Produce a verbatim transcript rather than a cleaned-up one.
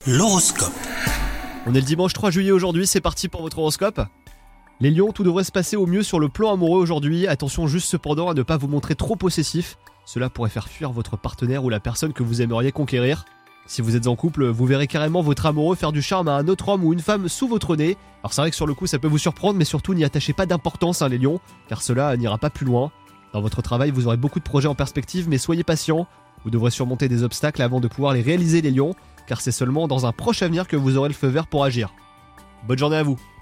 L'horoscope. On est le dimanche trois juillet aujourd'hui, c'est parti pour votre horoscope. Les lions, tout devrait se passer au mieux sur le plan amoureux aujourd'hui. Attention juste cependant à ne pas vous montrer trop possessif. Cela pourrait faire fuir votre partenaire ou la personne que vous aimeriez conquérir. Si vous êtes en couple, vous verrez carrément votre amoureux faire du charme à un autre homme ou une femme sous votre nez. Alors c'est vrai que sur le coup ça peut vous surprendre, mais surtout n'y attachez pas d'importance hein, les lions, car cela n'ira pas plus loin. Dans votre travail, vous aurez beaucoup de projets en perspective, mais soyez patient. Vous devrez surmonter des obstacles avant de pouvoir les réaliser les lions, car c'est seulement dans un proche avenir que vous aurez le feu vert pour agir. Bonne journée à vous.